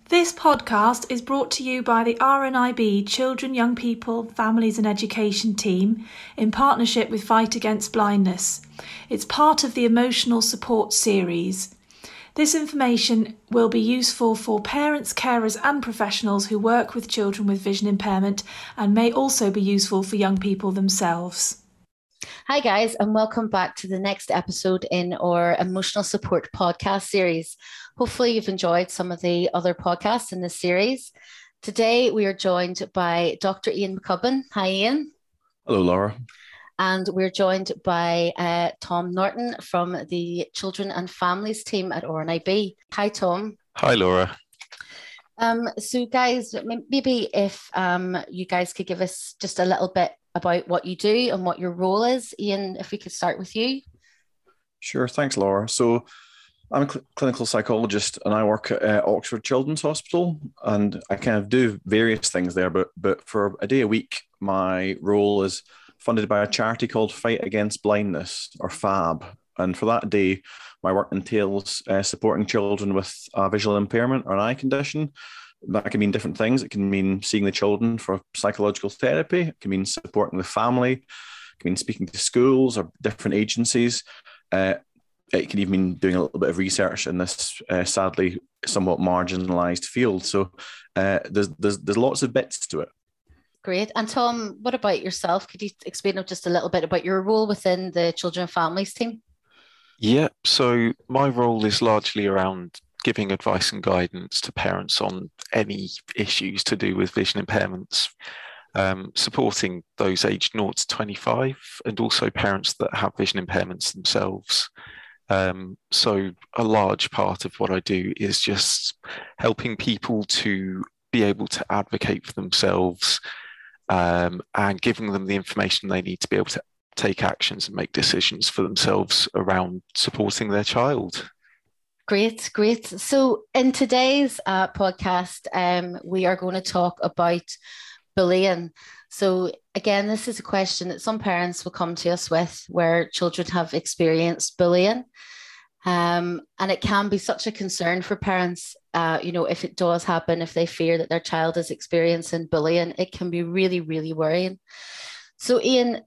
This podcast is brought to you by the RNIB Children, Young People, Families and Education team in partnership with Fight Against Blindness. It's part of the Emotional Support series. This information will be useful for parents, carers and professionals who work with children with vision impairment and may also be useful for young people themselves. Hi, guys, and welcome back to the next episode in our Emotional Support podcast series. Hopefully, you've enjoyed some of the other podcasts in this series. Today, we are joined by Dr. Ian McCubbin. Hi, Ian. Hello, Laura. And we're joined by Tom Norton from the Children and Families team at RNIB. Hi, Tom. Hi, Laura. So, guys, maybe if you guys could give us just a little bit about what you do and what your role is. Ian, if we could start with you. Sure, thanks, Laura. So I'm a clinical psychologist and I work at Oxford Children's Hospital, and I kind of do various things there, but for a day a week, my role is funded by a charity called Fight Against Blindness, or FAB. And for that day, my work entails supporting children with a visual impairment or an eye condition. That can mean different things. It can mean seeing the children for psychological therapy. It can mean supporting the family. It can mean speaking to schools or different agencies. It can even mean doing a little bit of research in this sadly somewhat marginalised field. So there's lots of bits to it. Great. And Tom, what about yourself? Could you explain just a little bit about your role within the Children and Families team? Yeah, so my role is largely around giving advice and guidance to parents on any issues to do with vision impairments, supporting those aged 0 to 25 and also parents that have vision impairments themselves. So a large part of what I do is just helping people to be able to advocate for themselves and giving them the information they need to be able to take actions and make decisions for themselves around supporting their child. Great, great. So in today's podcast, we are going to talk about bullying. So again, this is a question that some parents will come to us with where children have experienced bullying. And it can be such a concern for parents, if it does happen, if they fear that their child is experiencing bullying, it can be really, really worrying. So Ian,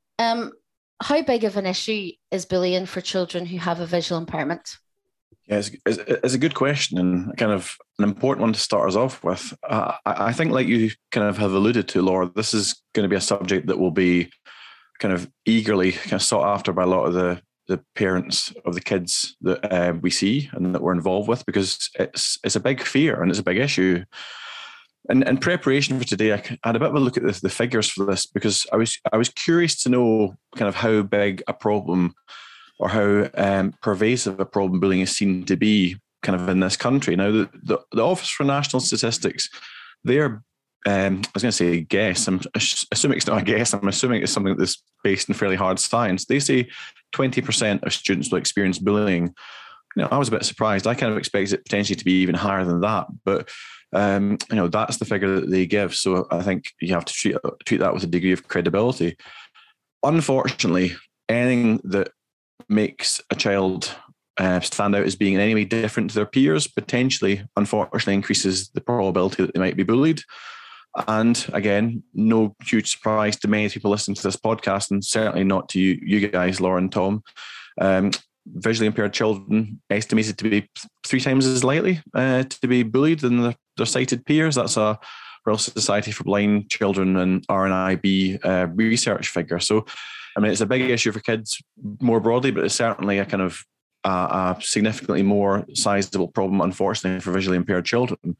how big of an issue is bullying for children who have a visual impairment? Yeah, it's a good question and kind of an important one to start us off with. I think, like you kind of have alluded to, Laura, this is going to be a subject that will be kind of eagerly kind of sought after by a lot of the parents of the kids that we see and that we're involved with, because it's a big fear and it's a big issue. And in preparation for today, I had a bit of a look at the figures for this, because I was curious to know kind of how big a problem or how pervasive a problem bullying is seen to be kind of in this country. Now, the Office for National Statistics, they're, I was going to say guess, I'm assuming it's not a guess, I'm assuming it's something that's based in fairly hard science. They say 20% of students will experience bullying. I was a bit surprised. I kind of expected it potentially to be even higher than that, but that's the figure that they give. So I think you have to treat that with a degree of credibility. Unfortunately, anything that makes a child stand out as being in any way different to their peers potentially, unfortunately, increases the probability that they might be bullied. And again, no huge surprise to many people listening to this podcast, and certainly not to you guys, Laura and Tom. Visually impaired children estimated to be 3 times as likely to be bullied than their sighted peers. That's a Royal Society for Blind Children and RNIB research figure. So, I mean, it's a big issue for kids more broadly, but it's certainly a kind of a significantly more sizable problem, unfortunately, for visually impaired children.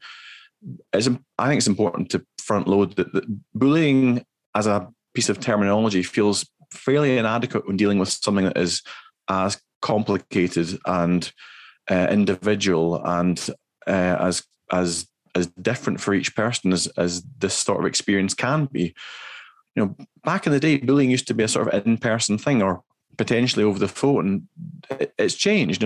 I think it's important to front load that bullying as a piece of terminology feels fairly inadequate when dealing with something that is as complicated and individual and as different for each person as this sort of experience can be. Back in the day, bullying used to be a sort of in-person thing, or potentially over the phone. It's changed.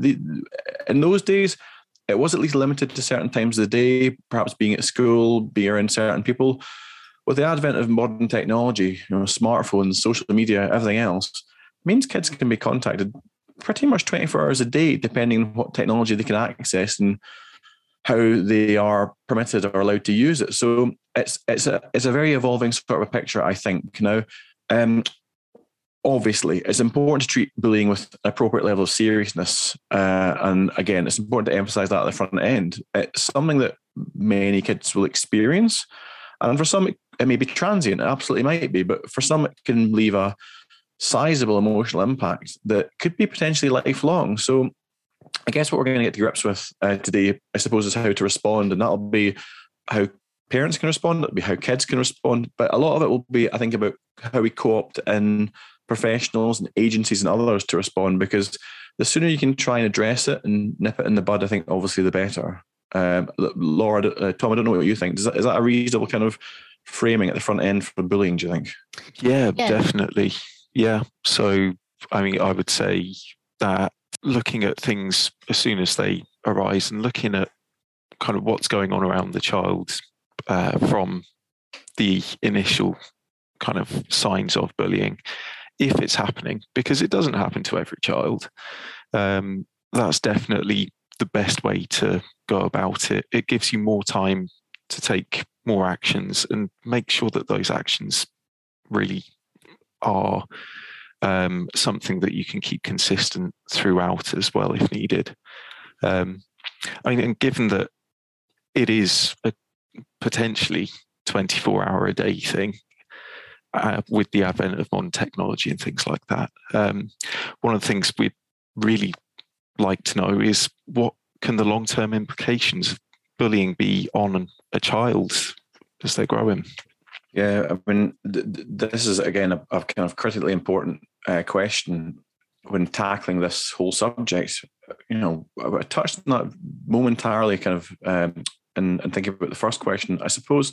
In those days, it was at least limited to certain times of the day, perhaps being at school, being around certain people. With the advent of modern technology, smartphones, social media, everything else, means kids can be contacted pretty much 24 hours a day, depending on what technology they can access. And how they are permitted or allowed to use it. So it's a very evolving sort of a picture, I think. Now, obviously, it's important to treat bullying with an appropriate level of seriousness. And again, it's important to emphasize that at the front end. It's something that many kids will experience. And for some, it may be transient. It absolutely might be. But for some, it can leave a sizable emotional impact that could be potentially lifelong. So I guess what we're going to get to grips with today, I suppose, is how to respond. And that'll be how parents can respond. It'll be how kids can respond. But a lot of it will be, I think, about how we co-opt in professionals and agencies and others to respond, because the sooner you can try and address it and nip it in the bud, I think obviously the better. Laura, Tom, I don't know what you think. Is that a reasonable kind of framing at the front end for bullying, do you think? Yeah, definitely. Yeah. So, I mean, I would say that looking at things as soon as they arise and looking at kind of what's going on around the child from the initial kind of signs of bullying, if it's happening, because it doesn't happen to every child, that's definitely the best way to go about it. It gives you more time to take more actions and make sure that those actions really are something that you can keep consistent throughout as well if needed. I mean, and given that it is a potentially 24-hour a day thing, with the advent of modern technology and things like that, one of the things we'd really like to know is what can the long-term implications of bullying be on a child as they're growing? Yeah, I mean, this is, again, a kind of critically important question when tackling this whole subject. You know, I touched on that momentarily, kind of, and thinking about the first question. I suppose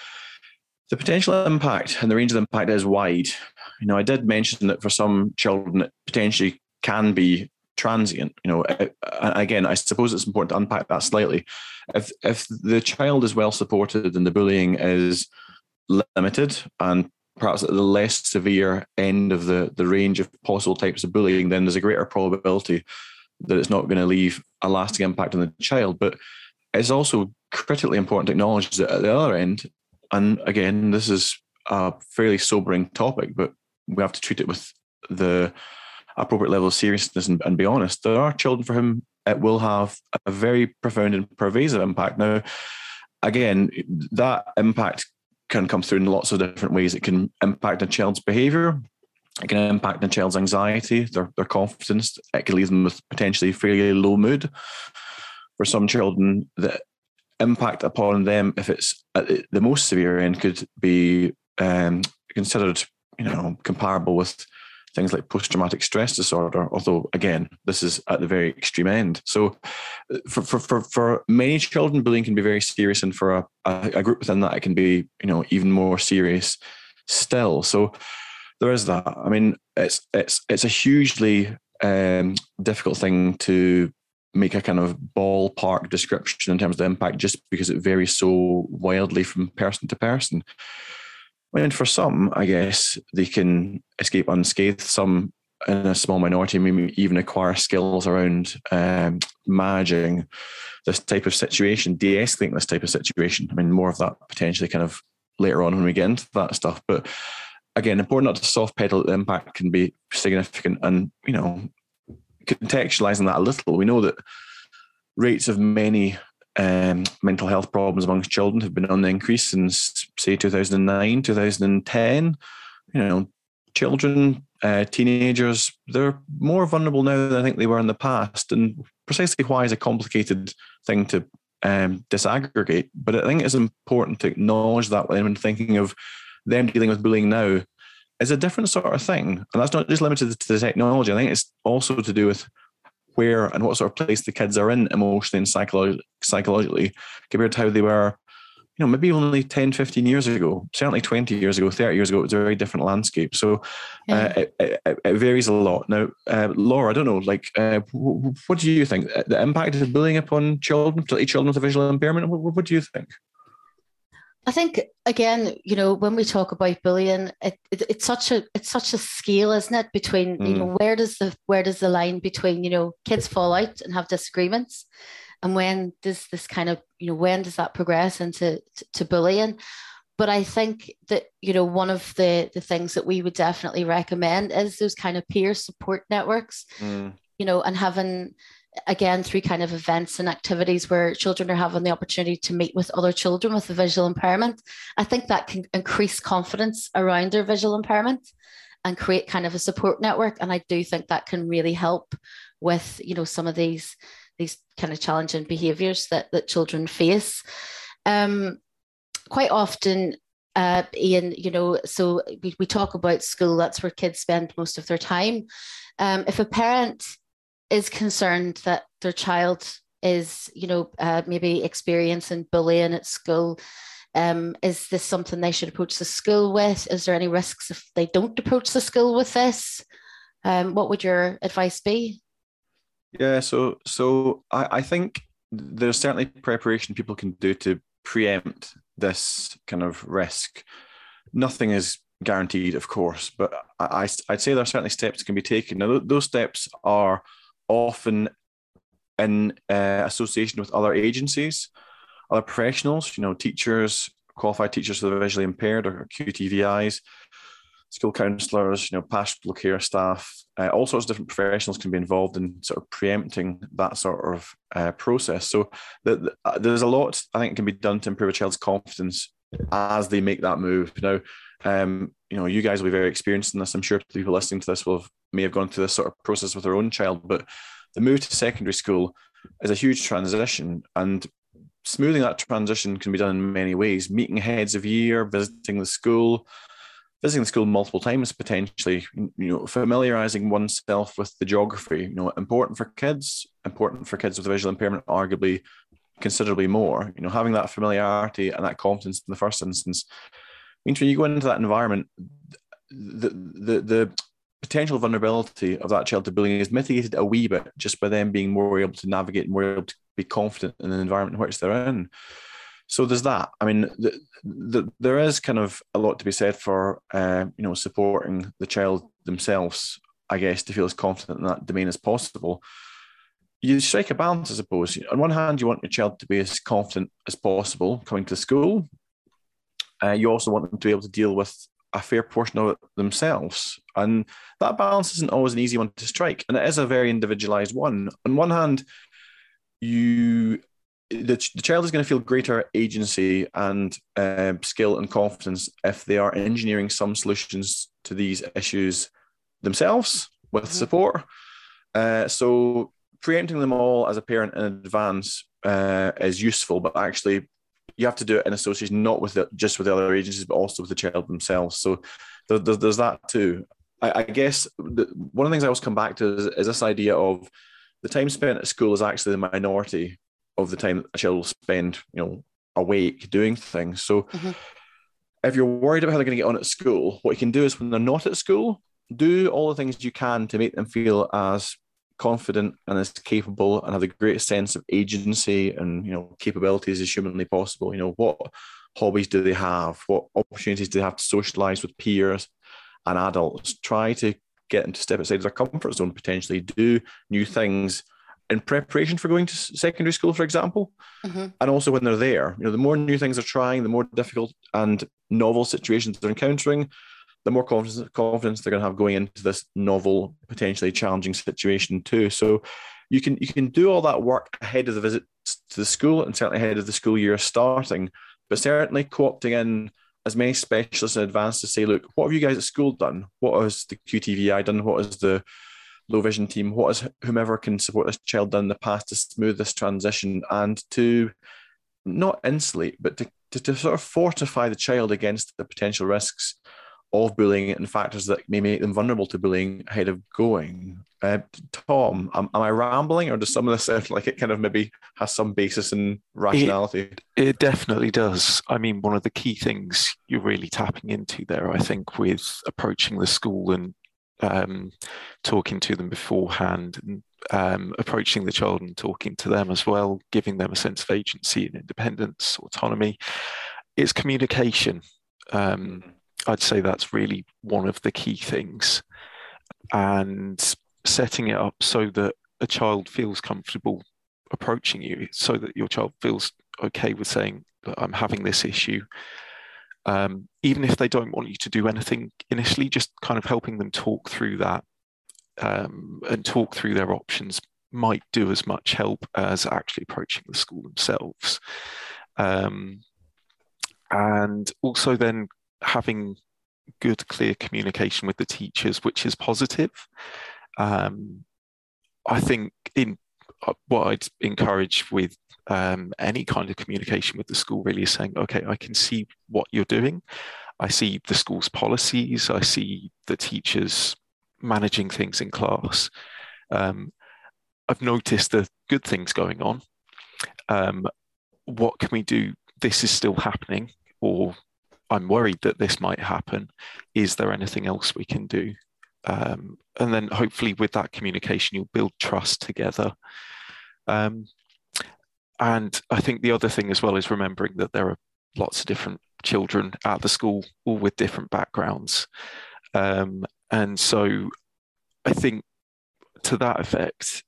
the potential impact and the range of impact is wide. You know, I did mention that for some children, it potentially can be transient. You know, again, I suppose it's important to unpack that slightly. If the child is well supported and the bullying is limited and perhaps at the less severe end of the range of possible types of bullying, then there's a greater probability that it's not going to leave a lasting impact on the child. But it's also critically important to acknowledge that at the other end, and again, this is a fairly sobering topic, but we have to treat it with the appropriate level of seriousness and be honest. There are children for whom it will have a very profound and pervasive impact. Now, again, that impact can come through in lots of different ways. It can impact a child's behaviour. It can impact a child's anxiety, their confidence. It can leave them with potentially fairly low mood. For some children, the impact upon them, if it's at the most severe end, could be considered, you know, comparable with things like post-traumatic stress disorder. Although, again, this is at the very extreme end. So, for many children, bullying can be very serious, and for a group within that, it can be, you know, even more serious still. So, there is that. I mean, it's a hugely difficult thing to make a kind of ballpark description in terms of the impact, just because it varies so wildly from person to person. I mean, for some, I guess they can escape unscathed. Some, in a small minority, maybe even acquire skills around managing this type of situation, de-escalating this type of situation. I mean, more of that potentially kind of later on when we get into that stuff. But again, important not to soft pedal. The impact can be significant, and, you know, contextualizing that a little, we know that rates of many mental health problems amongst children have been on the increase since, say, 2009, 2010. You know, children, teenagers, they're more vulnerable now than I think they were in the past, and precisely why is a complicated thing to disaggregate. But I think it's important to acknowledge that when thinking of them dealing with bullying now is a different sort of thing. And that's not just limited to the technology. I think it's also to do with where and what sort of place the kids are in emotionally and psychologically compared to how they were, you know, maybe only 10, 15 years ago, certainly 20 years ago, 30 years ago. It was a very different landscape. So it varies a lot. Now, Laura, I don't know, like, what do you think? The impact of bullying upon children, particularly children with a visual impairment, what do you think? I think, again, you know, when we talk about bullying, it's such a scale, isn't it? Between, you know, where does the line between, you know, kids fall out and have disagreements, and when does this kind of, when does that progress into to bullying? But I think that, one of the things that we would definitely recommend is those kind of peer support networks, and having, again, through kind of events and activities where children are having the opportunity to meet with other children with a visual impairment. I think that can increase confidence around their visual impairment and create kind of a support network. And I do think that can really help with, some of these kind of challenging behaviours that children face. Quite often, Ian, so we talk about school, that's where kids spend most of their time. If a parent is concerned that their child is, maybe experiencing bullying at school, is this something they should approach the school with? Is there any risks if they don't approach the school with this? What would your advice be? Yeah, so I think there's certainly preparation people can do to preempt this kind of risk. Nothing is guaranteed, of course, but I'd say there are certainly steps that can be taken. Now, those steps are often in association with other agencies, other professionals, teachers, qualified teachers for the visually impaired or QTVIs, school counsellors, pastoral care staff, all sorts of different professionals can be involved in sort of preempting that sort of process. So there's a lot I think can be done to improve a child's confidence as they make that move. Now, you guys will be very experienced in this. I'm sure people listening to this may have gone through this sort of process with their own child, but the move to secondary school is a huge transition, and smoothing that transition can be done in many ways. Meeting heads of year, visiting the school multiple times potentially, familiarizing oneself with the geography, important for kids with visual impairment, arguably considerably more. Having that familiarity and that confidence in the first instance means when you go into that environment, the potential vulnerability of that child to bullying is mitigated a wee bit just by them being more able to navigate, more able to be confident in the environment in which they're in. So there's that. I mean, there is kind of a lot to be said for, supporting the child themselves, I guess, to feel as confident in that domain as possible. You strike a balance, I suppose. On one hand, you want your child to be as confident as possible coming to school. You also want them to be able to deal with a fair portion of it themselves. And that balance isn't always an easy one to strike. And it is a very individualized one. On one hand, the child is going to feel greater agency and skill and confidence if they are engineering some solutions to these issues themselves with support. So preempting them all as a parent in advance is useful, but actually you have to do it in association, not with just with the other agencies, but also with the child themselves. So there's that too. I guess one of the things I always come back to is this idea of the time spent at school is actually the minority of the time a child will spend, awake doing things. So if you're worried about how they're going to get on at school, what you can do is when they're not at school, do all the things you can to make them feel as confident and as capable and have the greatest sense of agency and, capabilities as humanly possible. What hobbies do they have? What opportunities do they have to socialize with peers and adults? Try to get them to step outside their comfort zone, potentially do new things in preparation for going to secondary school, for example, and also when they're there. The more new things they're trying, the more difficult and novel situations they're encountering, the more confidence they're going to have going into this novel, potentially challenging situation too. So you can do all that work ahead of the visit to the school and certainly ahead of the school year starting, but certainly co-opting in as many specialists in advance to say, look, what have you guys at school done? What has the QTVI done? What has the low vision team, what has whomever can support this child done in the past to smooth this transition, and to not insulate, but to sort of fortify the child against the potential risks of bullying and factors that may make them vulnerable to bullying ahead of going. Tom, am I rambling, or does some of this sound like it kind of maybe has some basis in rationality? It definitely does. I mean, one of the key things you're really tapping into there, I think, with approaching the school and talking to them beforehand and approaching the child and talking to them as well, giving them a sense of agency and independence, autonomy, it's communication. I'd say that's really one of the key things, and setting it up so that a child feels comfortable approaching you, so that your child feels okay with saying, I'm having this issue. Even if they don't want you to do anything initially, just kind of helping them talk through that and talk through their options might do as much help as actually approaching the school themselves. And also then having good, clear communication with the teachers, which is positive. I think what I'd encourage with any kind of communication with the school really is saying, okay, I can see what you're doing. I see the school's policies. I see the teachers managing things in class. I've noticed the good things going on. What can we do? This is still happening, or I'm worried that this might happen. Is there anything else we can do? And then hopefully with that communication, you'll build trust together. And I think the other thing as well is remembering that there are lots of different children at the school, all with different backgrounds. And so I think to that effect,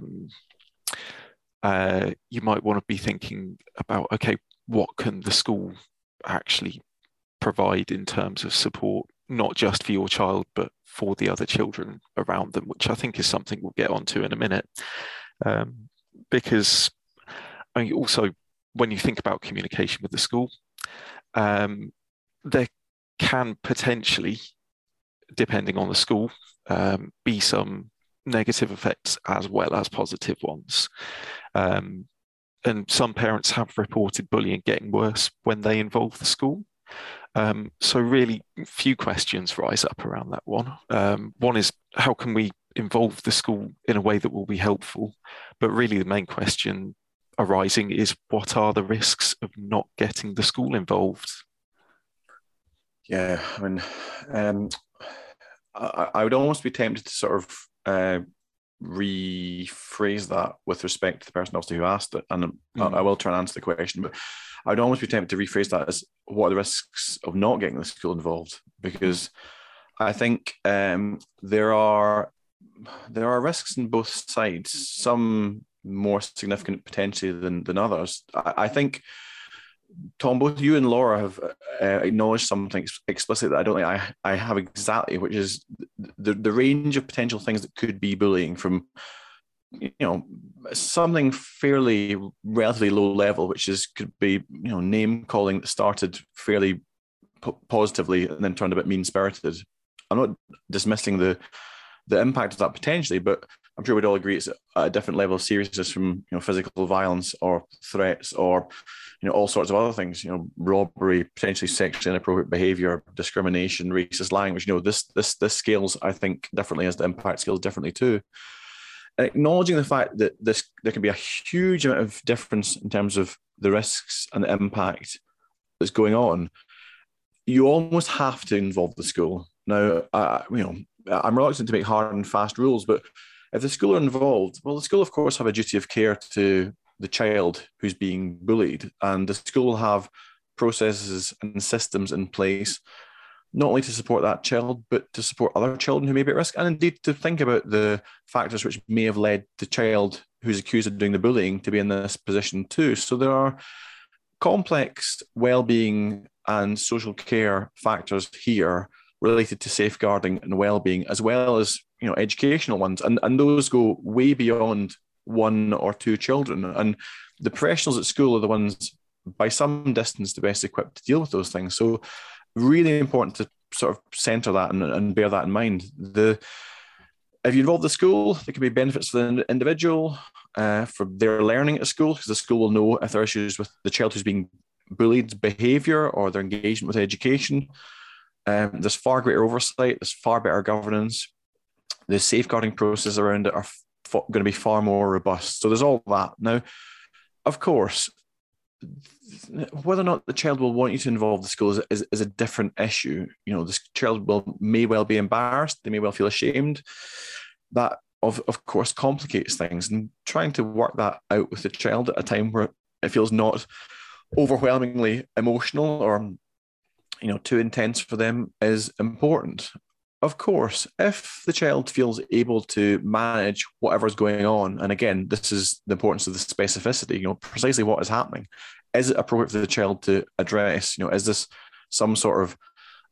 you might want to be thinking about, okay, what can the school actually provide in terms of support, not just for your child, but for the other children around them, which I think is something we'll get onto in a minute. Because I mean, also, when you think about communication with the school, there can potentially, depending on the school, be some negative effects as well as positive ones. And some parents have reported bullying getting worse when they involve the school. So really few questions rise up around that one. One is, how can we involve the school in a way that will be helpful? But really the main question arising is, what are the risks of not getting the school involved? Yeah, I mean, I would almost be tempted to sort of rephrase that with respect to the person obviously who asked it, and I will try and answer the question, but I would almost be tempted to rephrase that as, what are the risks of not getting the school involved? Because I think there are risks on both sides, some more significant potentially than others. I think, Tom, both you and Laura have acknowledged something explicitly that I don't think I have exactly, which is the range of potential things that could be bullying, from something fairly relatively low level, which could be name calling that started fairly positively and then turned a bit mean spirited. I'm not dismissing the impact of that potentially, but I'm sure we'd all agree it's at a different level of seriousness from physical violence or threats or all sorts of other things, robbery, potentially sexually inappropriate behaviour, discrimination, racist language. This scales, I think, differently, as the impact scales differently too. And acknowledging the fact that there can be a huge amount of difference in terms of the risks and the impact that's going on, you almost have to involve the school. Now, I'm reluctant to make hard and fast rules, but if the school are involved, well, the school, of course, have a duty of care to the child who's being bullied, and the school will have processes and systems in place, not only to support that child, but to support other children who may be at risk, and indeed to think about the factors which may have led the child who's accused of doing the bullying to be in this position too. So there are complex well-being and social care factors here related to safeguarding and well-being, as well as educational ones, and those go way beyond one or two children. And the professionals at school are the ones, by some distance, the best equipped to deal with those things. So really important to sort of centre that and bear that in mind. If you involve the school, there can be benefits for the individual, for their learning at school, because the school will know if there are issues with the child who's being bullied behaviour or their engagement with education. There's far greater oversight, there's far better governance. The safeguarding process around it are going to be far more robust. So there's all that. Now, of course, whether or not the child will want you to involve the school is a different issue. This child may well be embarrassed, they may well feel ashamed. That, of course, complicates things, and trying to work that out with the child at a time where it feels not overwhelmingly emotional or too intense for them is important. of course, if the child feels able to manage whatever's going on, and again, this is the importance of the specificity, precisely what is happening. Is it appropriate for the child to address? Is this some sort of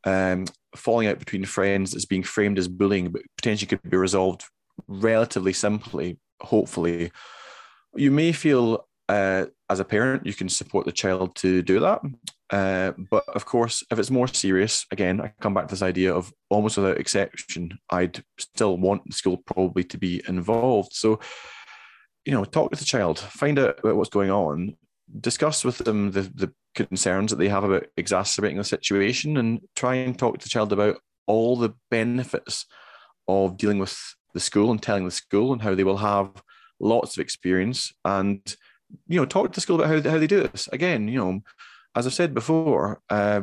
falling out between friends that's being framed as bullying, but potentially could be resolved relatively simply, hopefully? You may feel as a parent, you can support the child to do that. But of course, if it's more serious, again, I come back to this idea of almost without exception, I'd still want the school probably to be involved. So, talk with the child, find out about what's going on, discuss with them the concerns that they have about exacerbating the situation, and try and talk to the child about all the benefits of dealing with the school and telling the school and how they will have lots of experience. And talk to the school about how they do this. Again, as I've said before,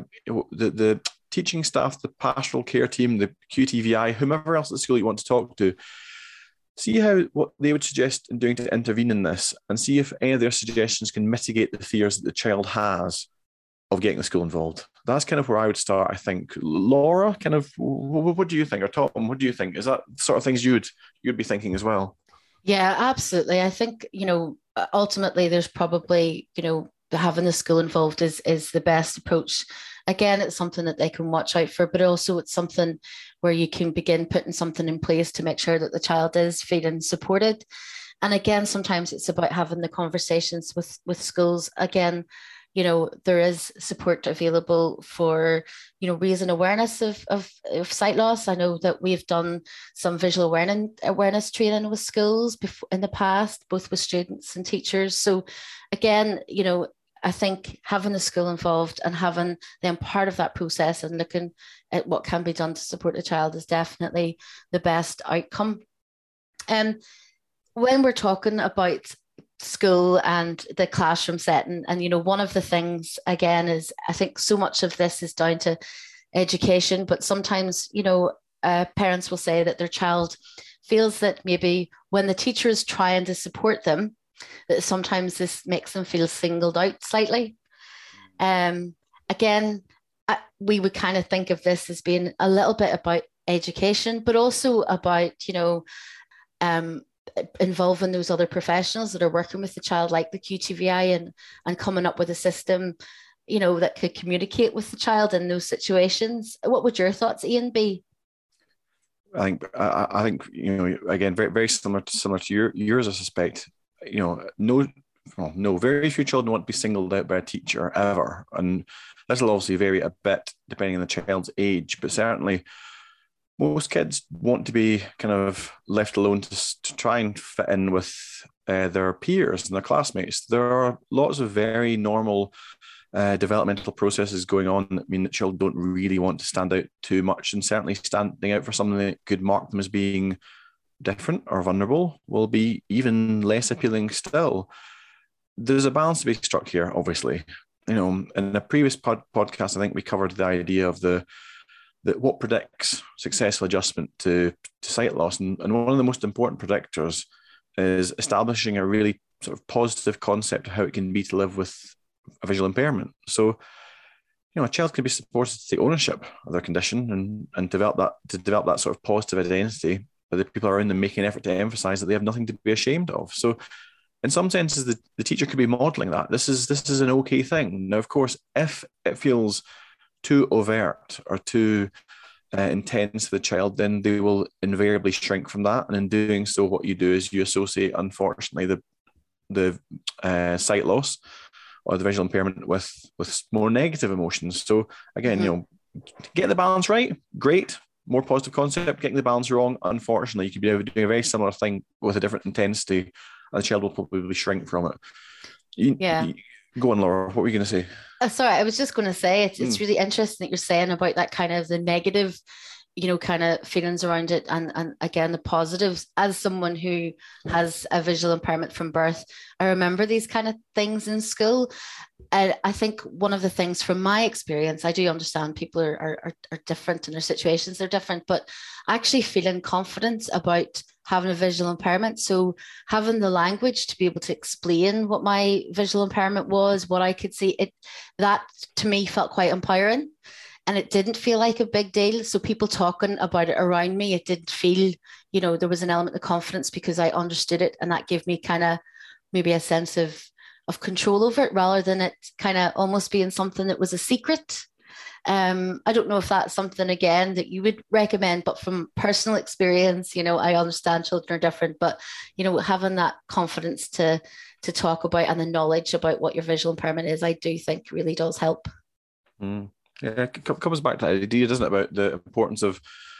the teaching staff, the pastoral care team, the QTVI, whomever else at the school you want to talk to, see what they would suggest in doing to intervene in this, and see if any of their suggestions can mitigate the fears that the child has of getting the school involved. That's kind of where I would start, I think. Laura, kind of, what do you think? Or Tom, what do you think? Is that sort of things you'd be thinking as well? Yeah, absolutely. I think, ultimately there's probably, having the school involved is the best approach. Again, it's something that they can watch out for, but also it's something where you can begin putting something in place to make sure that the child is feeling supported. And again, sometimes it's about having the conversations with schools. Again, there is support available for, raising awareness of sight loss. I know that we've done some visual awareness training with schools before, in the past, both with students and teachers. So again, I think having the school involved and having them part of that process and looking at what can be done to support the child is definitely the best outcome. And when we're talking about school and the classroom setting, and one of the things again is, I think so much of this is down to education, but sometimes parents will say that their child feels that maybe when the teacher is trying to support them, that sometimes this makes them feel singled out slightly. Again, we would kind of think of this as being a little bit about education, but also about involving those other professionals that are working with the child, like the QTVI, and coming up with a system, that could communicate with the child in those situations. What would your thoughts, Ian, be? I think again, very very similar to yours. I suspect very few children want to be singled out by a teacher ever, and this will obviously vary a bit depending on the child's age, but certainly most kids want to be kind of left alone to try and fit in with their peers and their classmates. There are lots of very normal developmental processes going on that mean that children don't really want to stand out too much, and certainly standing out for something that could mark them as being different or vulnerable will be even less appealing still. There's a balance to be struck here, obviously. In a previous podcast, I think we covered the idea of what predicts successful adjustment to sight loss. And one of the most important predictors is establishing a really sort of positive concept of how it can be to live with a visual impairment. So, a child can be supported to take ownership of their condition and develop that sort of positive identity, but the people around them making an effort to emphasize that they have nothing to be ashamed of. So in some senses, the teacher could be modeling that. This is an okay thing. Now, of course, if it feels too overt or too intense for the child, then they will invariably shrink from that. And in doing so, what you do is you associate, unfortunately, the sight loss or the visual impairment with more negative emotions. So again, get the balance right, great, more positive concept. Getting the balance wrong, unfortunately, you could be doing a very similar thing with a different intensity, and the child will probably shrink from it. Go on, Laura. What were you going to say? Sorry, I was just going to say it's really interesting that you're saying about that kind of the negative, kind of feelings around it, and again the positives. As someone who has a visual impairment from birth, I remember these kind of things in school. And I think one of the things from my experience, I do understand people are different and their situations are different, but actually feeling confident about having a visual impairment. So having the language to be able to explain what my visual impairment was, what I could see, that to me felt quite empowering. and it didn't feel like a big deal. So people talking about it around me, it didn't feel, there was an element of confidence because I understood it, and that gave me kind of maybe a sense of control over it rather than it kind of almost being something that was a secret. I don't know if that's something again that you would recommend, but from personal experience, I understand children are different, but having that confidence to talk about and the knowledge about what your visual impairment is, I do think really does help. Yeah, it comes back to that idea, doesn't it, about the importance of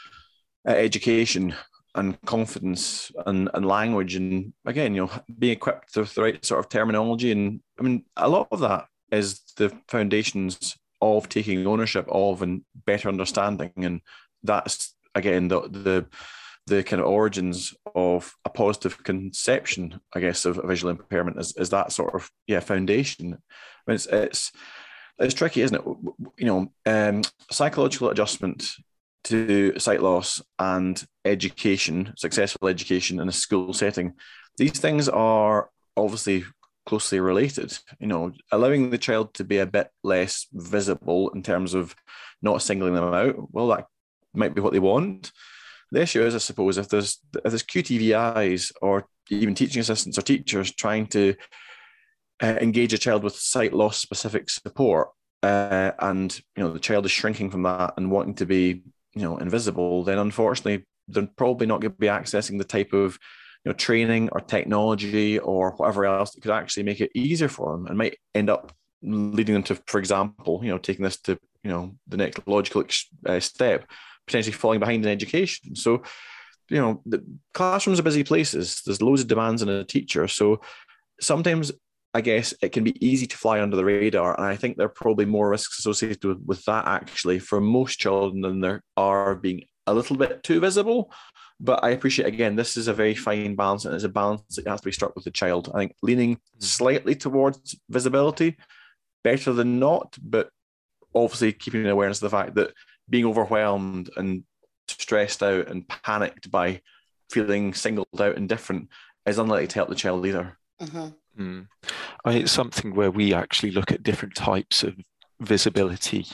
education and confidence and language, and again, being equipped with the right sort of terminology. And I mean, a lot of that is the foundations of taking ownership of and better understanding, and that's again the kind of origins of a positive conception, I guess, of visual impairment is that sort of foundation. I mean, it's tricky, isn't it? Psychological adjustment to sight loss and education, successful education in a school setting, these things are obviously closely related. Allowing the child to be a bit less visible in terms of not singling them out, well, that might be what they want. The issue is, I suppose, if there's QTVIs or even teaching assistants or teachers trying to engage a child with sight loss specific support, and the child is shrinking from that and wanting to be invisible, then unfortunately they're probably not going to be accessing the type of training or technology or whatever else that could actually make it easier for them, and might end up leading them to, for example, taking this to the next logical step, potentially falling behind in education. So the classrooms are busy places. There's loads of demands on a teacher. So sometimes I guess it can be easy to fly under the radar. And I think there are probably more risks associated with that actually for most children than there are being a little bit too visible. But I appreciate, again, this is a very fine balance, and it's a balance that has to be struck with the child. I think leaning slightly towards visibility, better than not, but obviously keeping an awareness of the fact that being overwhelmed and stressed out and panicked by feeling singled out and different is unlikely to help the child either. Mm-hmm. It's something where we actually look at different types of visibility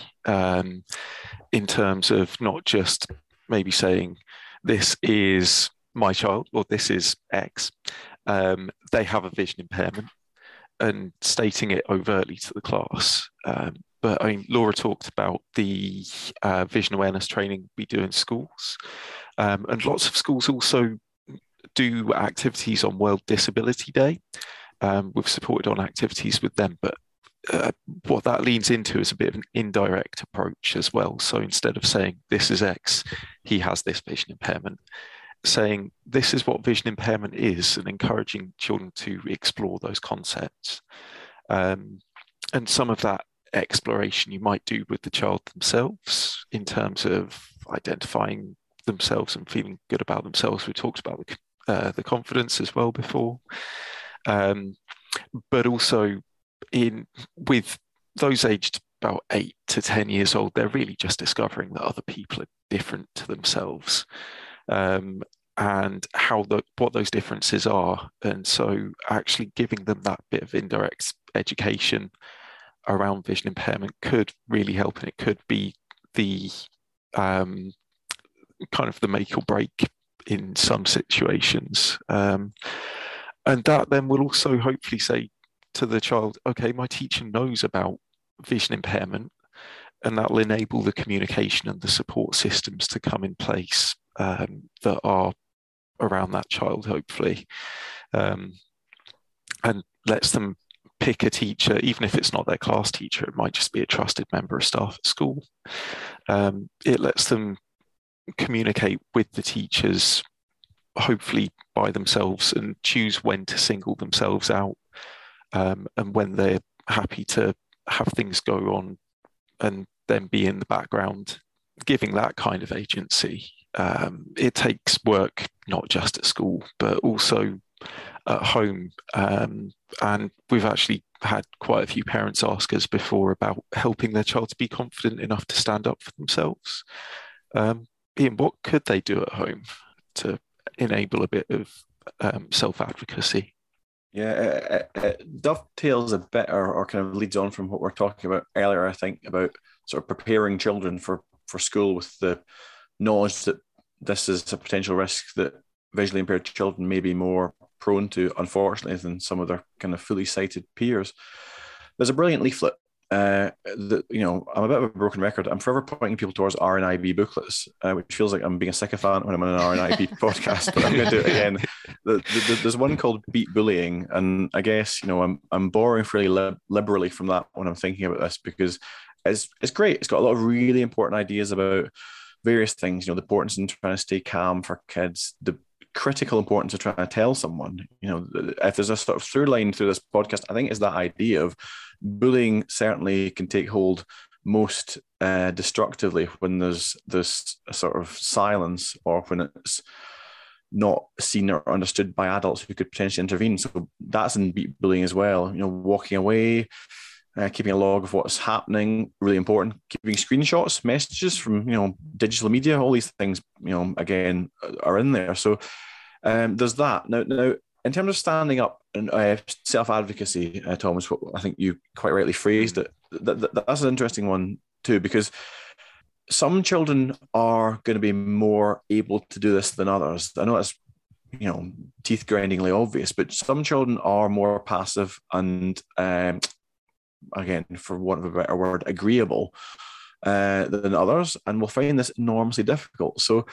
in terms of not just maybe saying this is my child or this is X. They have a vision impairment and stating it overtly to the class. But I mean, Laura talked about the vision awareness training we do in schools. And lots of schools also do activities on World Disability Day. We've supported on activities with them, but what that leans into is a bit of an indirect approach as well. So instead of saying this is X, he has this vision impairment, saying this is what vision impairment is, and encouraging children to explore those concepts. And some of that exploration you might do with the child themselves in terms of identifying themselves and feeling good about themselves. We talked about the confidence as well before. But also with those aged about 8 to 10 years old, they're really just discovering that other people are different to themselves, and what those differences are. And so actually giving them that bit of indirect education around vision impairment could really help, and it could be the kind of the make or break in some situations. And that then will also hopefully say to the child, okay, my teacher knows about vision impairment, and that will enable the communication and the support systems to come in place that are around that child, hopefully, and lets them pick a teacher, even if it's not their class teacher. It might just be a trusted member of staff at school. It lets them communicate with the teachers, hopefully by themselves, and choose when to single themselves out, and when they're happy to have things go on and then be in the background, giving that kind of agency. It takes work, not just at school, but also at home. And we've actually had quite a few parents ask us before about helping their child to be confident enough to stand up for themselves. Ian, what could they do at home to enable a bit of self-advocacy? Yeah, it dovetails a bit or kind of leads on from what we are talking about earlier, I think, about sort of preparing children for school with the knowledge that this is a potential risk that visually impaired children may be more prone to, unfortunately, than some of their kind of fully sighted peers. There's a brilliant leaflet. That, I'm a bit of a broken record. I'm forever pointing people towards RNIB booklets, which feels like I'm being a sycophant when I'm on an RNIB podcast, but I'm going to do it again. There's one called Beat Bullying, and I guess I'm borrowing fairly liberally from that when I'm thinking about this, because it's great. It's got a lot of really important ideas about various things. The importance in trying to stay calm for kids, the critical importance of trying to tell someone. If there's a sort of through line through this podcast, I think is that idea of bullying certainly can take hold most destructively when there's this sort of silence, or when it's not seen or understood by adults who could potentially intervene. So that's in beat bullying as well. Walking away, keeping a log of what's happening, really important. Keeping screenshots, messages from digital media, all these things again are in there. So there's that. Now in terms of standing up and self-advocacy, Thomas, what I think you quite rightly phrased it. That's an interesting one too, because some children are going to be more able to do this than others. I know that's teeth grindingly obvious, but some children are more passive and again, for want of a better word, agreeable than others, and will find this enormously difficult. So,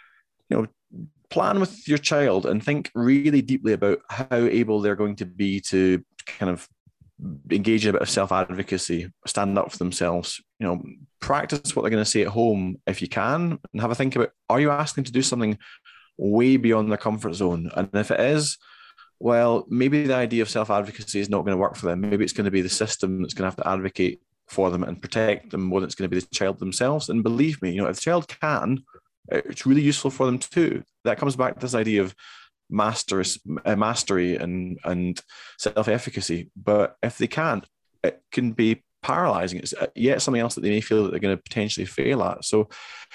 plan with your child and think really deeply about how able they're going to be to kind of engage in a bit of self-advocacy, stand up for themselves. Practice what they're going to say at home if you can, and have a think about, are you asking to do something way beyond their comfort zone? And if it is, well, maybe the idea of self-advocacy is not going to work for them. Maybe it's going to be the system that's going to have to advocate for them and protect them more than it's going to be the child themselves. And believe me, if the child can, it's really useful for them too. That comes back to this idea of mastery and self-efficacy. But if they can't, it can be paralyzing. It's yet something else that they may feel that they're going to potentially fail at. So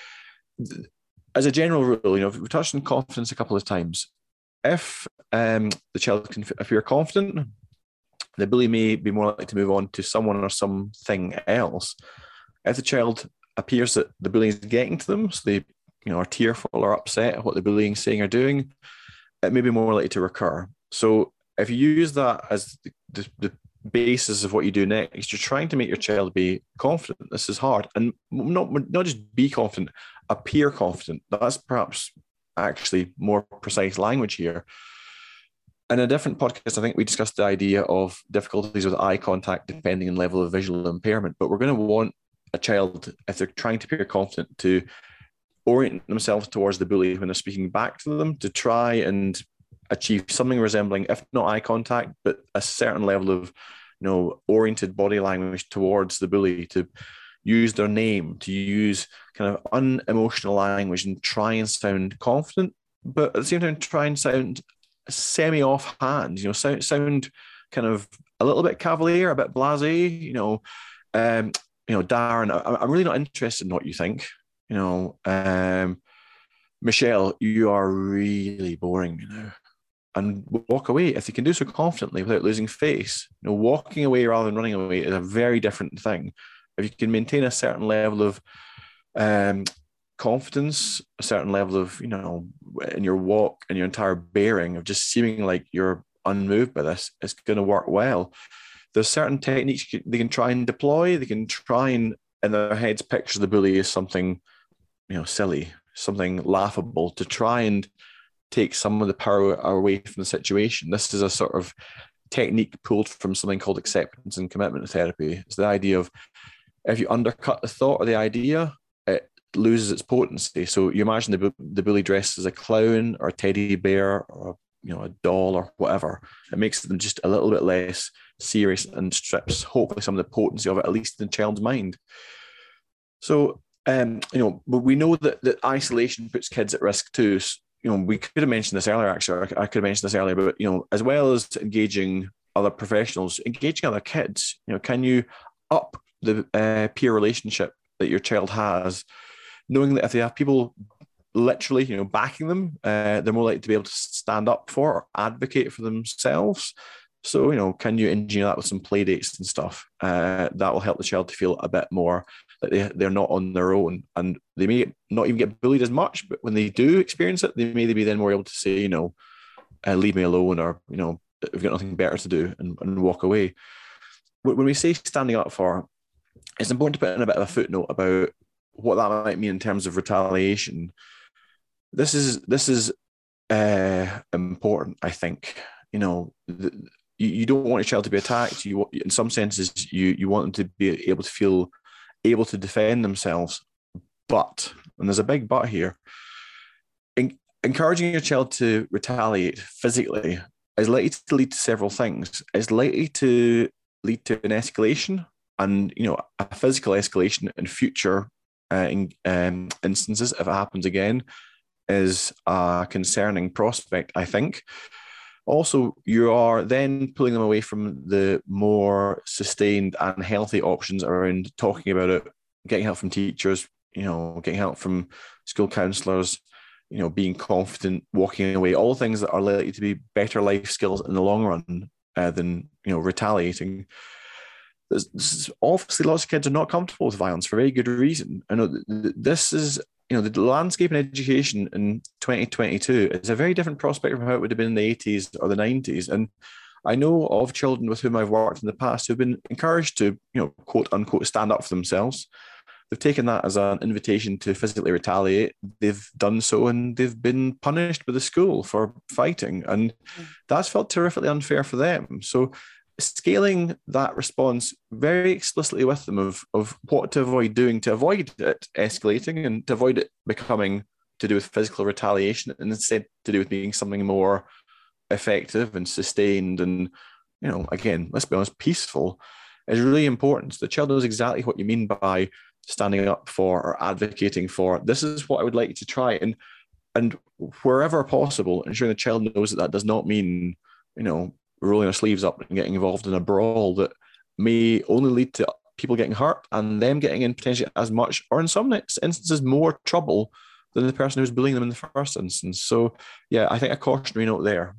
as a general rule, we've touched on confidence a couple of times. If the child can appear confident, the bully may be more likely to move on to someone or something else. If the child appears that the bullying is getting to them, so they are tearful or upset at what the bullying is saying or doing, it may be more likely to recur. So if you use that as the basis of what you do next, you're trying to make your child be confident. This is hard. And not just be confident, appear confident. That's perhaps actually more precise language here. In a different podcast, I think we discussed the idea of difficulties with eye contact depending on level of visual impairment. But we're going to want a child, if they're trying to appear confident, to orient themselves towards the bully when they're speaking back to them, to try and achieve something resembling, if not eye contact, but a certain level of oriented body language towards the bully, to use their name, to use kind of unemotional language and try and sound confident, but at the same time try and sound semi-offhand, sound kind of a little bit cavalier, a bit blasé, Darren, I'm really not interested in what you think. Michelle, you are really boring me now. And walk away. If you can do so confidently without losing face, walking away rather than running away is a very different thing. If you can maintain a certain level of confidence, a certain level of, in your walk and your entire bearing of just seeming like you're unmoved by this, it's going to work well. There's certain techniques they can try and deploy. They can try and, in their heads, picture the bully as something, silly, something laughable, to try and take some of the power away from the situation. This is a sort of technique pulled from something called acceptance and commitment therapy. It's the idea of, if you undercut the thought or the idea, it loses its potency. So you imagine the bully dressed as a clown or a teddy bear or a doll or whatever. It makes them just a little bit less serious and strips hopefully some of the potency of it, at least in the child's mind. So but we know that isolation puts kids at risk too. We could have mentioned this earlier, actually. I could have mentioned this earlier, but as well as engaging other professionals, engaging other kids. Can you up the peer relationship that your child has, knowing that if they have people literally, backing them, they're more likely to be able to stand up for or advocate for themselves. So, can you engineer that with some play dates and stuff? That will help the child to feel a bit more that they're not on their own, and they may not even get bullied as much, but when they do experience it, they may be then more able to say, leave me alone, or, we've got nothing better to do, and walk away. When we say standing up for, it's important to put in a bit of a footnote about what that might mean in terms of retaliation. This is important, I think. You don't want your child to be attacked. In some senses, you want them to be able to feel able to defend themselves. But, and there's a big but here, encouraging your child to retaliate physically is likely to lead to several things. It's likely to lead to an escalation, and a physical escalation in future instances, if it happens again, is a concerning prospect, I think. Also, you are then pulling them away from the more sustained and healthy options around talking about it, getting help from teachers, getting help from school counsellors, being confident, walking away, all things that are likely to be better life skills in the long run than, retaliating. Obviously, lots of kids are not comfortable with violence for very good reason. I know this is, the landscape in education in 2022 is a very different prospect from how it would have been in the 80s or the 90s. And I know of children with whom I've worked in the past who've been encouraged to, quote unquote, stand up for themselves. They've taken that as an invitation to physically retaliate. They've done so, and they've been punished by the school for fighting. And that's felt terrifically unfair for them. So scaling that response very explicitly with them of what to avoid doing to avoid it escalating and to avoid it becoming to do with physical retaliation, and instead to do with being something more effective and sustained and, again, let's be honest, peaceful, is really important. So the child knows exactly what you mean by standing up for or advocating for. This is what I would like you to try. And wherever possible, ensuring the child knows that does not mean, rolling their sleeves up and getting involved in a brawl that may only lead to people getting hurt and them getting in potentially as much, or in some instances, more trouble than the person who's bullying them in the first instance. So, yeah, I think a cautionary note there.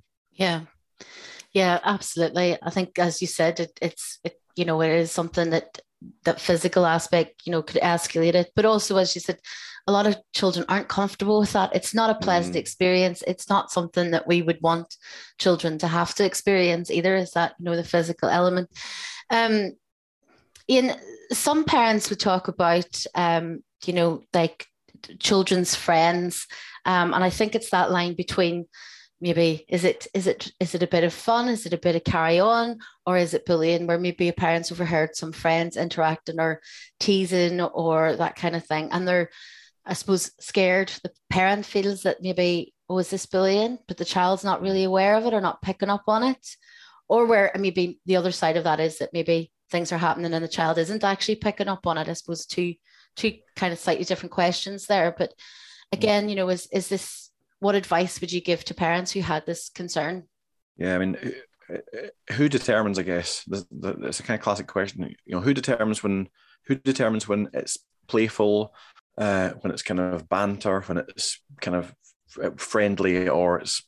Yeah, absolutely. I think, as you said, it is something that physical aspect, could escalate it. But also, as you said, a lot of children aren't comfortable with that. It's not a pleasant experience. It's not something that we would want children to have to experience either, is that, the physical element. In some parents would talk about, like children's friends. And I think it's that line between, maybe is it a bit of fun? Is it a bit of carry on? Or is it bullying, where maybe a parent's overheard some friends interacting or teasing or that kind of thing, and they're, I suppose, scared. The parent feels that maybe, is this bullying? But the child's not really aware of it or not picking up on it. Or where maybe the other side of that is that maybe things are happening and the child isn't actually picking up on it. I suppose two kind of slightly different questions there. But again, is this, what advice would you give to parents who had this concern? Yeah, I mean, who determines, I guess, it's a kind of classic question, who determines when it's playful, when it's kind of banter, when it's kind of friendly, or it's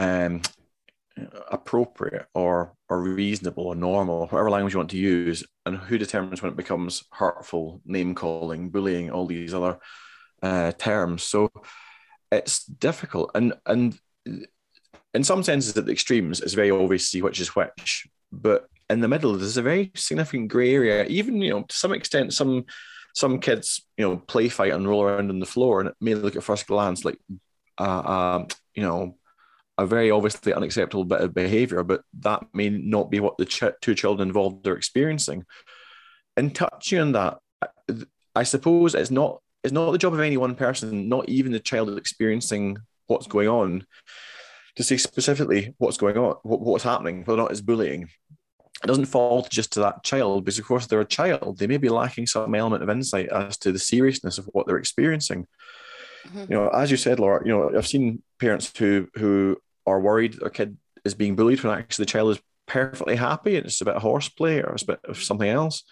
appropriate or reasonable or normal, whatever language you want to use, and who determines when it becomes hurtful, name-calling, bullying, all these other terms. So it's difficult, and in some senses at the extremes it's very obvious to see which is which, but in the middle there's a very significant grey area. Even to some extent, some kids play fight and roll around on the floor, and it may look at first glance like a very obviously unacceptable bit of behaviour, but that may not be what the two children involved are experiencing. And touching on that, I suppose it's not the job of any one person, not even the child experiencing what's going on, to say specifically what's going on, what's happening, whether or not it's bullying. It doesn't fall just to that child, because of course they're a child. They may be lacking some element of insight as to the seriousness of what they're experiencing. As you said, Laura, I've seen parents who are worried their kid is being bullied when actually the child is perfectly happy and it's a bit of horseplay or it's a bit of something else.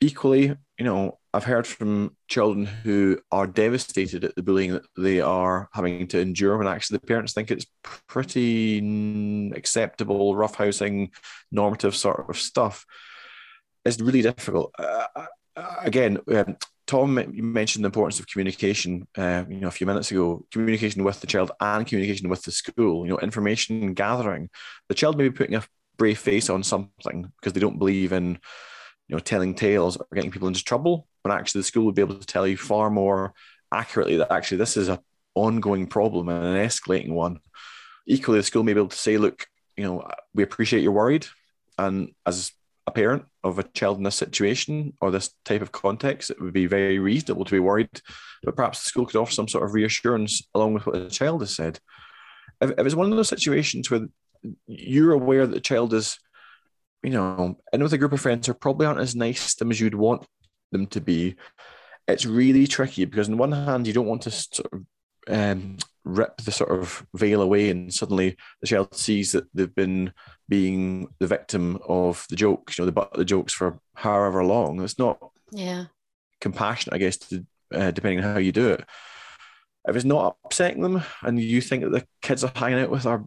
equally, I've heard from children who are devastated at the bullying that they are having to endure when actually the parents think it's pretty acceptable, roughhousing, normative sort of stuff. It's really difficult. Again, Tom, you mentioned the importance of communication, a few minutes ago, communication with the child and communication with the school, information gathering. The child may be putting a brave face on something because they don't believe in, telling tales or getting people into trouble, when actually the school would be able to tell you far more accurately that actually this is an ongoing problem and an escalating one. Equally, the school may be able to say, look, we appreciate you're worried. And as a parent of a child in this situation or this type of context, it would be very reasonable to be worried, but perhaps the school could offer some sort of reassurance along with what the child has said. If it's one of those situations where you're aware that the child is, and with a group of friends who probably aren't as nice to them as you'd want them to be, it's really tricky because on one hand, you don't want to sort of rip the sort of veil away and suddenly the child sees that they've been being the victim of the jokes, the butt of the jokes for however long. It's not compassionate, I guess, depending on how you do it. If it's not upsetting them and you think that the kids are hanging out with are,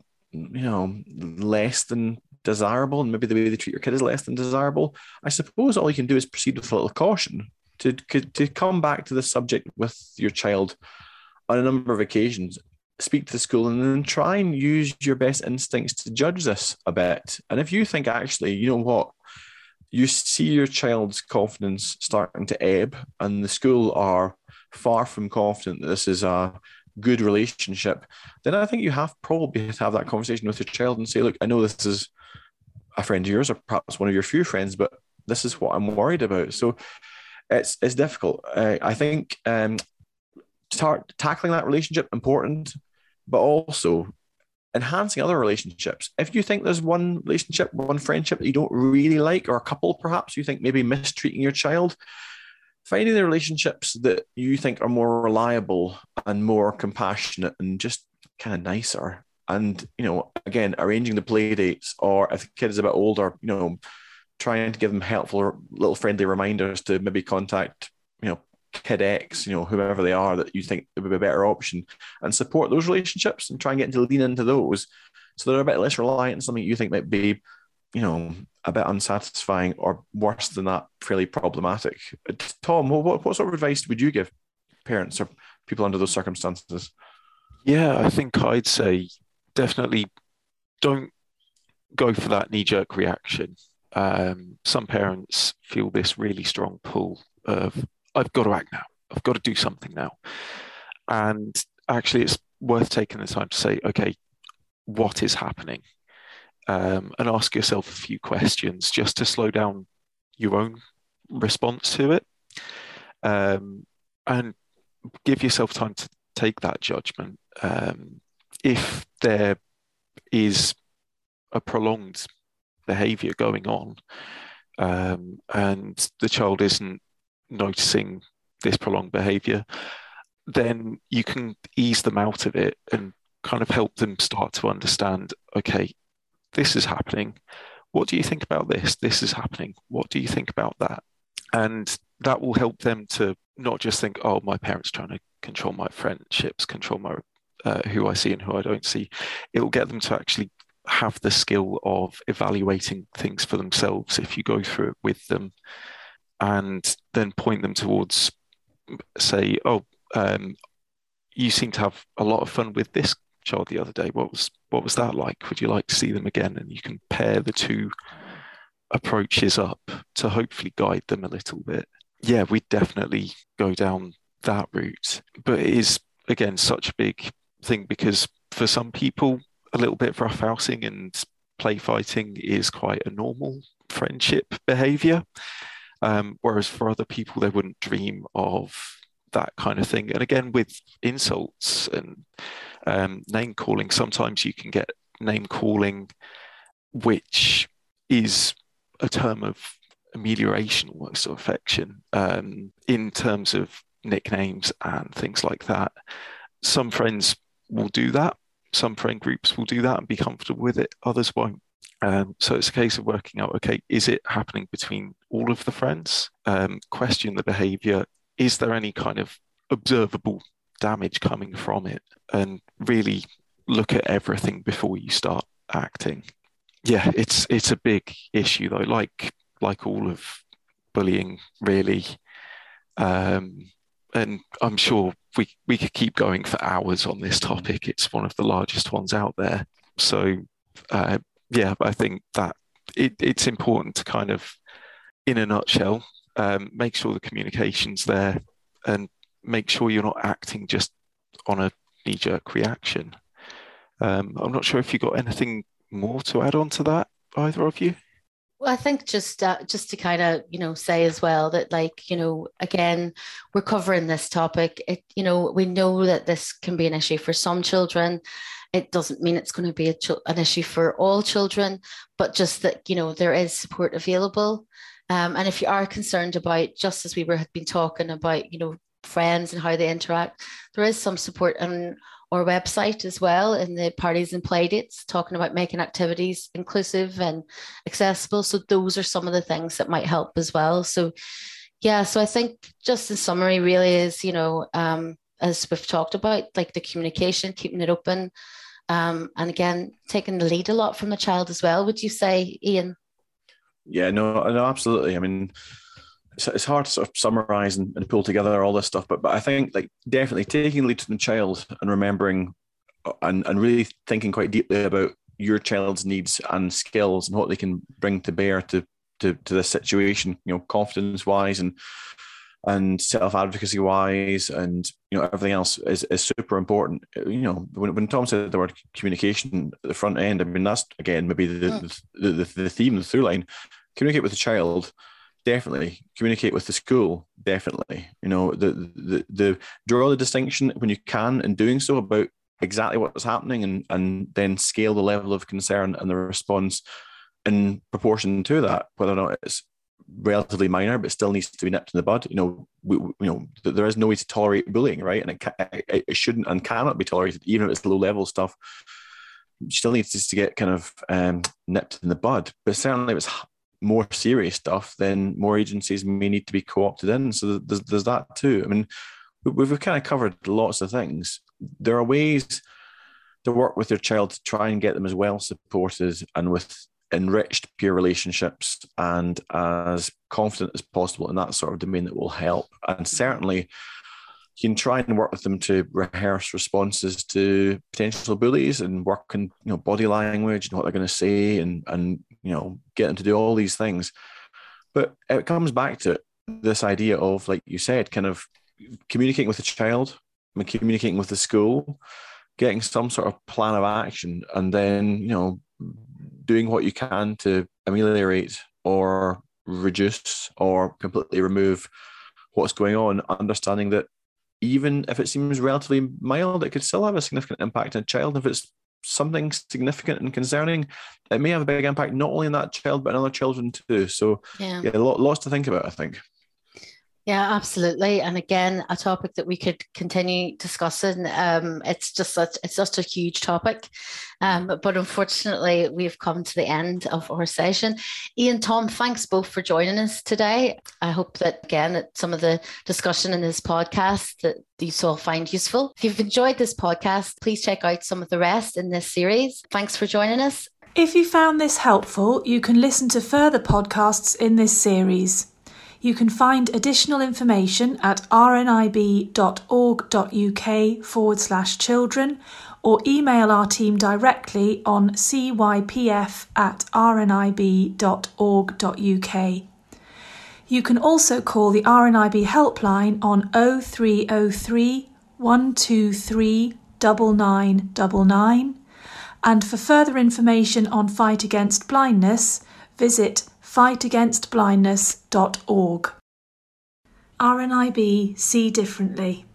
less than desirable, and maybe the way they treat your kid is less than desirable, I suppose all you can do is proceed with a little caution to come back to the subject with your child on a number of occasions, speak to the school, and then try and use your best instincts to judge this a bit. And if you think actually, you see your child's confidence starting to ebb and the school are far from confident that this is a good relationship, then I think you probably have that conversation with your child and say, look, I know this is a friend of yours or perhaps one of your few friends, but this is what I'm worried about. So it's difficult. I think start tackling that relationship important, but also enhancing other relationships. If you think there's one relationship, one friendship that you don't really like, or a couple perhaps you think maybe mistreating your child, finding the relationships that you think are more reliable and more compassionate and just kind of nicer. And, again, arranging the play dates, or if the kid is a bit older, trying to give them helpful little friendly reminders to maybe contact, kid X, whoever they are that you think would be a better option, and support those relationships and try and get to lean into those so they're a bit less reliant on something you think might be, a bit unsatisfying or worse than that, fairly problematic. Tom, what sort of advice would you give parents or people under those circumstances? Yeah, I think I'd say definitely don't go for that knee-jerk reaction. Some parents feel this really strong pull of, I've got to act now. I've got to do something now. And actually, it's worth taking the time to say, okay, what is happening? And ask yourself a few questions just to slow down your own response to it. And give yourself time to take that judgment. If there is a prolonged behavior going on, and the child isn't noticing this prolonged behavior, then you can ease them out of it and kind of help them start to understand, okay, this is happening. What do you think about this? This is happening. What do you think about that? And that will help them to not just think, oh, my parents trying to control my friendships, control my who I see and who I don't see. It will get them to actually have the skill of evaluating things for themselves if you go through it with them, and then point them towards, say, oh, you seem to have a lot of fun with this child the other day. What was that like? Would you like to see them again? And you can pair the two approaches up to hopefully guide them a little bit. Yeah, we definitely go down that route. But it is, again, such a big thing because for some people, a little bit of roughhousing and play fighting is quite a normal friendship behavior. Whereas for other people, they wouldn't dream of that kind of thing. And again, with insults and name calling, sometimes you can get name calling, which is a term of amelioration almost, of affection, in terms of nicknames and things like that. Some friends will do that. Some friend groups will do that and be comfortable with it. Others won't. So it's a case of working out, okay, is it happening between all of the friends? Question the behaviour. Is there any kind of observable damage coming from it? And really look at everything before you start acting. Yeah, it's a big issue though, like all of bullying, really. And I'm sure we could keep going for hours on this topic. It's one of the largest ones out there. So yeah, I think that it's important to kind of, in a nutshell, make sure the communication's there and make sure you're not acting just on a knee-jerk reaction. I'm not sure if you got anything more to add on to that, either of you? Well, I think just to kind of, say as well that, again, we're covering this topic. We know that this can be an issue for some children. It doesn't mean it's going to be an issue for all children, but just that, there is support available. And if you are concerned about, just as we had been talking about, friends and how they interact, there is some support on our website as well, in the parties and play dates, talking about making activities inclusive and accessible. So those are some of the things that might help as well. So yeah, so I think just in summary really is, as we've talked about, like the communication, keeping it open, and again, taking the lead a lot from the child as well. Would you say, Ian? Yeah, no, absolutely. I mean, it's hard to sort of summarize and pull together all this stuff, but I think like definitely taking the lead to the child and remembering and really thinking quite deeply about your child's needs and skills and what they can bring to bear to this situation, confidence wise and self-advocacy wise, and everything else is super important. When Tom said the word communication at the front end, I mean that's again maybe the theme, the through line. Communicate with the child, definitely. Communicate with the school, definitely. The draw the distinction when you can in doing so about exactly what's happening, and then scale the level of concern and the response in proportion to that, whether or not it's relatively minor but still needs to be nipped in the bud. There is no way to tolerate bullying, right? And it shouldn't and cannot be tolerated, even if it's low level stuff. It still needs to get kind of nipped in the bud. But certainly if it's more serious stuff, then more agencies may need to be co-opted in. So there's that too. I mean, we've kind of covered lots of things. There are ways to work with your child to try and get them as well supported and with enriched peer relationships and as confident as possible in that sort of domain that will help. And certainly you can try and work with them to rehearse responses to potential bullies and work on body language and what they're going to say and get them to do all these things. But it comes back to this idea of, like you said, kind of communicating with the child, communicating with the school, getting some sort of plan of action, and then doing what you can to ameliorate or reduce or completely remove what's going on, understanding that even if it seems relatively mild, it could still have a significant impact on a child. If it's something significant and concerning, it may have a big impact not only on that child but on other children too. So yeah, lots to think about, I think. Yeah, absolutely. And again, a topic that we could continue discussing. It's just such a huge topic. But unfortunately, we've come to the end of our session. Ian, Tom, thanks both for joining us today. I hope that, again, that some of the discussion in this podcast that you all find useful. If you've enjoyed this podcast, please check out some of the rest in this series. Thanks for joining us. If you found this helpful, you can listen to further podcasts in this series. You can find additional information at rnib.org.uk/children or email our team directly on cypf@rnib.org.uk. You can also call the RNIB helpline on 0303 123 9999. And for further information on Fight Against Blindness, visit fightagainstblindness.org. RNIB See Differently.